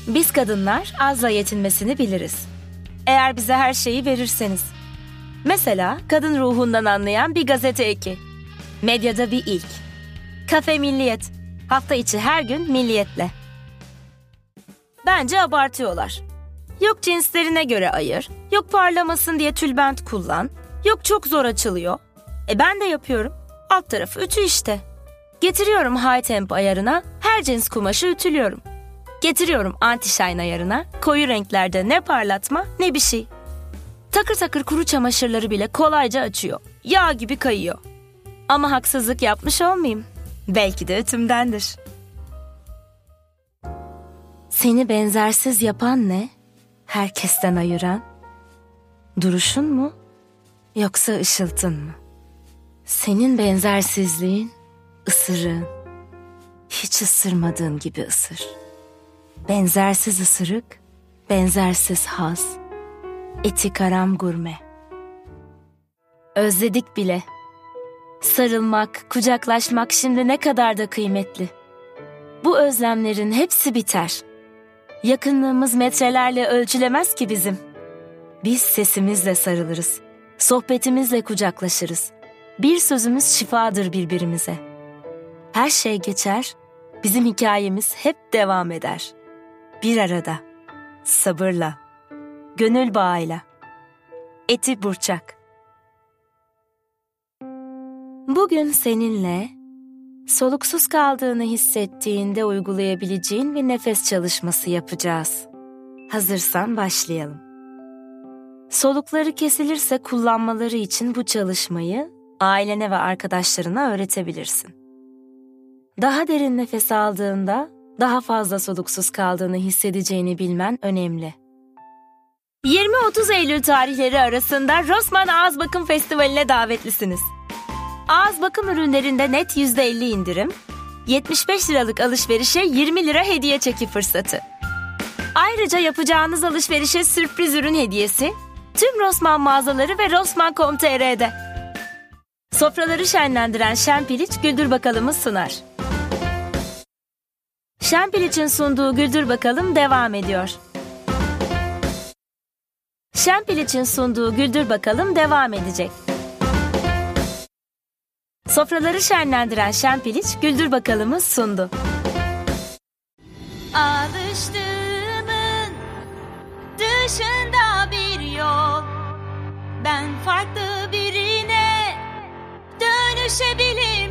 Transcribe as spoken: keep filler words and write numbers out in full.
Biz kadınlar azla yetinmesini biliriz. Eğer bize her şeyi verirseniz. Mesela kadın ruhundan anlayan bir gazete eki. Medyada bir ilk. Kafe Milliyet. Hafta içi her gün Milliyet'le. Bence abartıyorlar. Yok cinslerine göre ayır, yok parlamasın diye tülbent kullan, yok çok zor açılıyor. E ben de yapıyorum. Alt tarafı ütü işte. Getiriyorum high temp ayarına, her cins kumaşı ütülüyorum. Getiriyorum anti-shine ayarına, koyu renklerde ne parlatma ne bir şey. Takır takır kuru çamaşırları bile kolayca açıyor. Yağ gibi kayıyor. Ama haksızlık yapmış olmayayım. Belki de ütümdendir. Seni benzersiz yapan ne? Herkesten ayıran? Duruşun mu? Yoksa ışıltın mı? Senin benzersizliğin, ısırığın. Hiç ısırmadığın gibi ısır. Benzersiz ısırık, benzersiz haz. Eti karam gurme. Özledik bile. Sarılmak, kucaklaşmak şimdi ne kadar da kıymetli. Bu özlemlerin hepsi biter. Yakınlığımız metrelerle ölçülemez ki bizim. Biz sesimizle sarılırız. Sohbetimizle kucaklaşırız. Bir sözümüz şifadır birbirimize. Her şey geçer, bizim hikayemiz hep devam eder. Bir arada, sabırla, gönül bağıyla. Eti Burçak. Bugün seninle soluksuz kaldığını hissettiğinde uygulayabileceğin bir nefes çalışması yapacağız. Hazırsan başlayalım. Solukları kesilirse kullanmaları için bu çalışmayı ailene ve arkadaşlarına öğretebilirsin. Daha derin nefes aldığında daha fazla soluksuz kaldığını hissedeceğini bilmen önemli. yirmi otuz Eylül tarihleri arasında Rossmann Ağız Bakım Festivali'ne davetlisiniz. Ağız bakım ürünlerinde net yüzde elli indirim, yetmiş beş liralık alışverişe yirmi lira hediye çeki fırsatı. Ayrıca yapacağınız alışverişe sürpriz ürün hediyesi tüm Rossmann mağazaları ve rossmann nokta com nokta t r'de. Sofraları şenlendiren Şempiliç Güldür Bakalım'ı sunar. Şempiliç'in sunduğu Güldür Bakalım devam ediyor. Şempiliç'in sunduğu Güldür Bakalım devam edecek. Sofraları şenlendiren Şempiliç Güldür Bakalım'ı sundu. Alıştığımın dışında bir yol, ben farklı birine dönüşebilirim.